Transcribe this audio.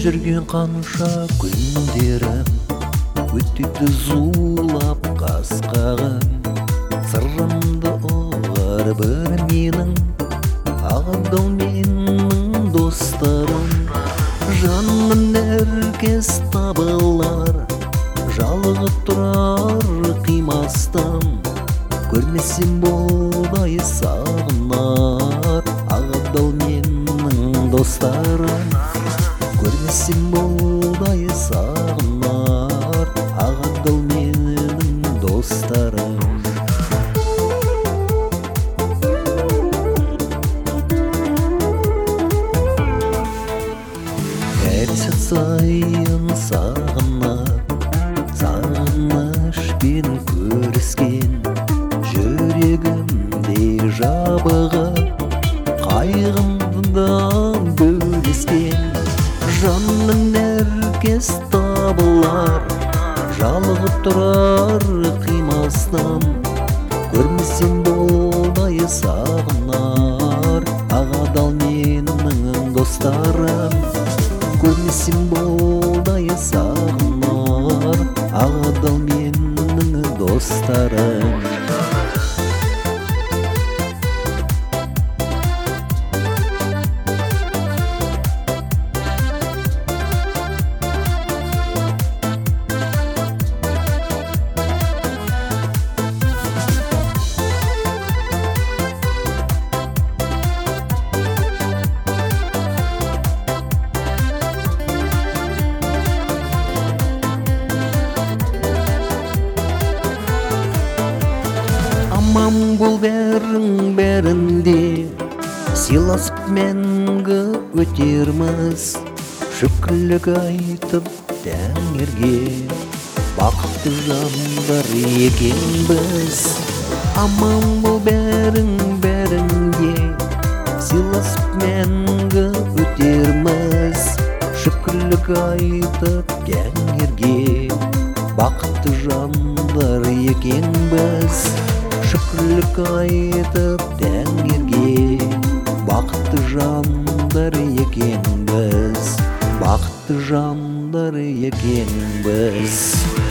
жүрген қанша күндерім өтеді зулап қас-қағым сырымды ұғар бір менің адал менің достарым жаным нәркес табылар жалығып тұрар қимастан көрмесем болдай сағынар адал менің достарым көрмесем болдай сағынар адал менің достарым әр сәт сайын сағынып сағынышпен көріскен жүрегімде жабығып қайғымды да бөліскен жанның нәркес табылар жалығып тұрар қимастан көрмесем болдай сағынар адал менің достарым көрмесем болдай сағынар адал менің достарым аман бол бәрінде сыйласып мәңгі өтерміз шүкірлік айтып тәңірге бақытты жандар екенбіз аман бол бәрінде сыйласып мәңгі өтерміз шүкірлік айтып тәңірге бақытты жандар екенбіз шүкірлік айтып тәңірге бақытты жандар екенбіз бақытты жандар екенбіз